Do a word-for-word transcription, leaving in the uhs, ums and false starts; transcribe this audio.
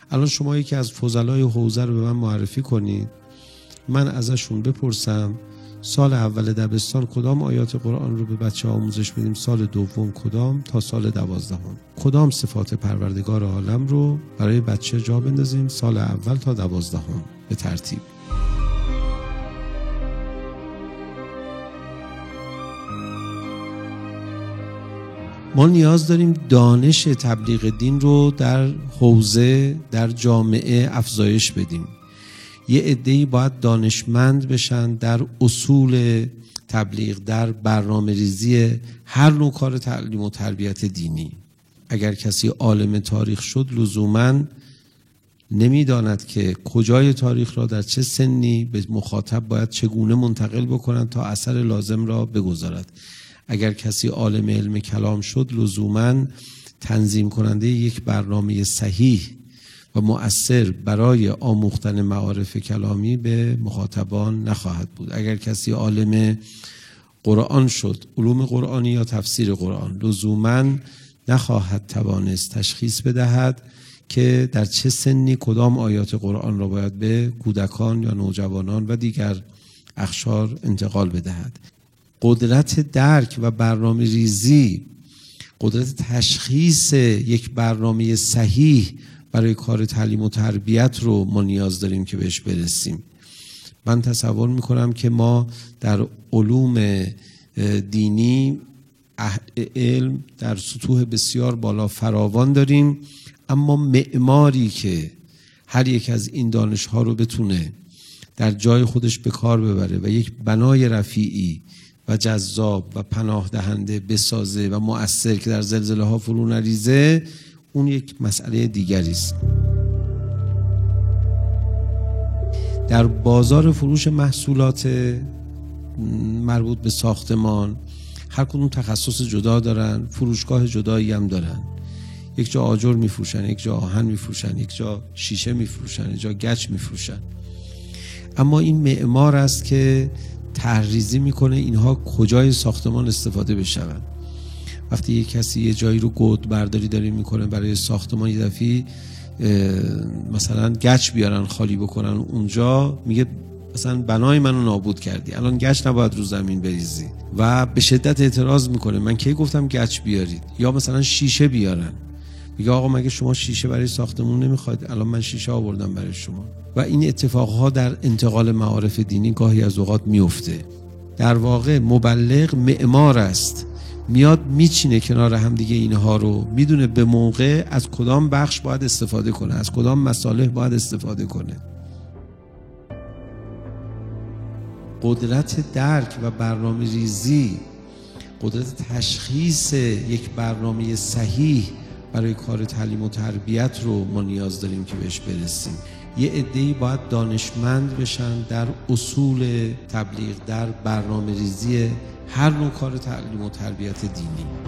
الان شما یکی از فضلای حوزه رو به من معرفی کنید، من ازشون بپرسم سال اول دبستان کدام آیات قرآن رو به بچه آموزش بدیم، سال دوم کدام، تا سال دوازدهم کدام صفات پروردگار عالم رو برای بچه جا بندازیم، سال اول تا دوازدهم به ترتیب. ما نیاز داریم دانش تبلیغ دین رو در حوزه، در جامعه افزایش بدیم. یه عده‌ای باید دانشمند بشن در اصول تبلیغ، در برنامه ریزی هر نوع کار تعلیم و تربیت دینی. اگر کسی عالم تاریخ شد لزوماً نمیداند که کجای تاریخ را در چه سنی به مخاطب باید چگونه منتقل بکنند تا اثر لازم را بگذارد. اگر کسی عالم علم کلام شد لزوماً تنظیم کننده یک برنامه صحیح و مؤثر برای آموختن معارف کلامی به مخاطبان نخواهد بود. اگر کسی عالم قرآن شد، علوم قرآنی یا تفسیر قرآن، لزوماً نخواهد توانست تشخیص بدهد که در چه سنی کدام آیات قرآن را باید به کودکان یا نوجوانان و دیگر اقشار انتقال بدهد. قدرت درک و برنامه ریزی، قدرت تشخیص یک برنامه صحیح برای کار تعلیم و تربیت رو ما نیاز داریم که بهش برسیم. من تصور میکنم که ما در علوم دینی اهل علم در سطوح بسیار بالا فراوان داریم، اما معماری که هر یک از این دانش ها رو بتونه در جای خودش به کار ببره و یک بنای رفیعی و جذاب و پناه دهنده بسازه و مؤثر که در زلزله ها فرو نریزه، اون یک مسئله دیگری است. در بازار فروش محصولات مربوط به ساختمان هر کدوم تخصص جدا دارن، فروشگاه جدایی هم دارن. یک جا آجر میفروشن، یک جا آهن میفروشن، یک جا شیشه میفروشن، یک جا گچ میفروشن. اما این معمار است که تحریزی میکنه اینها کجای ساختمان استفاده بشون. وقتی یک کسی یه جایی رو گود برداری داره میکنه برای ساختمان، یه دفعه مثلا گچ بیارن خالی بکنن اونجا، میگه مثلا بنای منو نابود کردی، الان گچ نباید رو زمین بریزی و به شدت اعتراض میکنه. من کی گفتم گچ بیارید؟ یا مثلا شیشه بیارن، میگه آقا مگه شما شیشه برای ساختمون نمیخواید؟ الان من شیشه آوردم برای شما. و این اتفاقها در انتقال معارف دینی گاهی از اوقات میفته. در واقع مبلغ معمار است، میاد میچینه کنار هم دیگه اینها رو، میدونه به موقع از کدام بخش باید استفاده کنه، از کدام مصالح باید استفاده کنه. قدرت درک و برنامه ریزی، قدرت تشخیص یک برنامه صحیح برای کار تعلیم و تربیت رو ما نیاز داریم که بهش برسیم. یه عده‌ای باید دانشمند بشن در اصول تبلیغ، در برنامه ریزی هر نوع کار تعلیم و تربیت دینی.